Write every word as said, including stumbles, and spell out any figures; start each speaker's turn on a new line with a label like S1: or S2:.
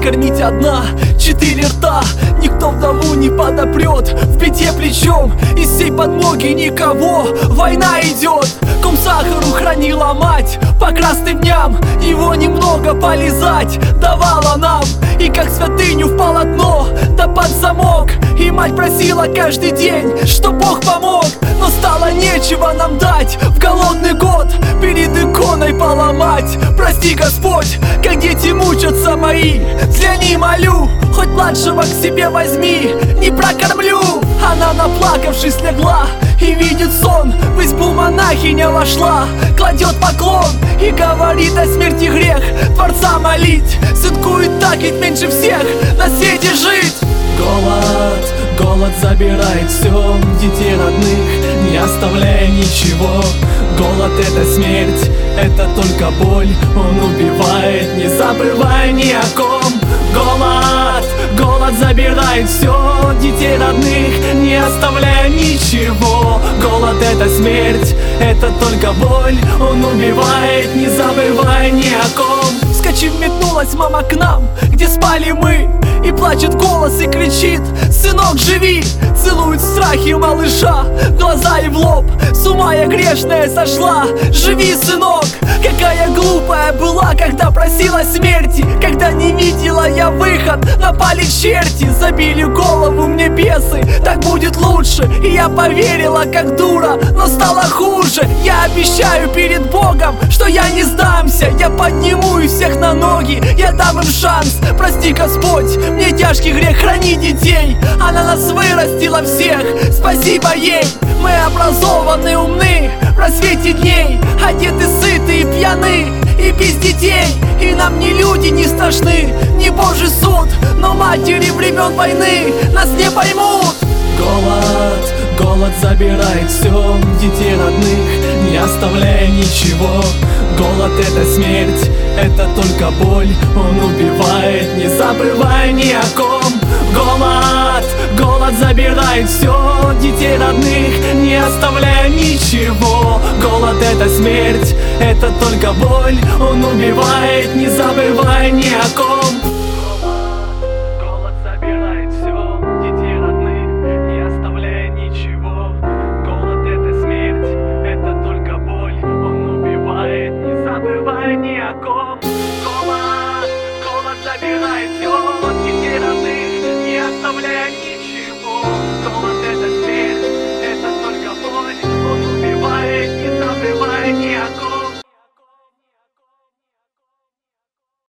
S1: накормить одна, четыре рта. Никто вдову не подопрет, в беде плечом, из всей подмоги никого. Война идет, ком сахару хранила мать, по красным дням его немного полизать давала нам. И как святыню в полотно, да под замок. И мать просила каждый день, что Бог помог. Но стало нечего нам дать в голодный год, перед иконой поломать. Прости, Господь, как дети мучатся мои, взгляни, молю, хоть младшего к себе возьми, не прокормлю. Она, наплакавшись, легла и видит сон, в избу монахиня вошла, кладет поклон и говорит: о смерти грех Творца молить. Сынку и так ведь меньше всех на свете жить. Голод, голод забирает все, детей родных, не оставляя ничего. Голод — это смерть, это только боль, он убивает, не забывая ни о ком. Голод, голод забирает все, детей родных, не оставляя ничего. Голод — это смерть, это только боль, он убивает, не забывая ни о ком. Вскочив, метнулась мама к нам, где спали мы, и плачет голос и кричит: сынок, живи! Целует в страхе малыша, в глаза и в лоб. С ума я грешная сошла, живи, сынок! Какая глупая была, когда просила смерти, когда не видела я выход, напали черти, забили голову мне бесы, так будет лучше. И я поверила, как дура, но стало хуже. Я обещаю перед Богом, что я не сдамся, я подниму их всех на ноги, я дам им шанс. Прости, Господь, мне тяжкий грех, храни детей. Она нас вырастила всех, спасибо ей. Мы образованы, умны, в просвете дней, одеты, сыты и пьяны, и без детей. И нам ни люди не страшны, ни Божий суд, но матери времен войны нас не поймут. Голод, голод забирает все, детей родных, не оставляя ничего. Голод — это смерть, это только боль, он убивает, не забывая ни о ком. Голод, голод забирает все, детей родных, не оставляя ничего. Голод — это смерть, это только боль, он убивает, не забывая ни о ком.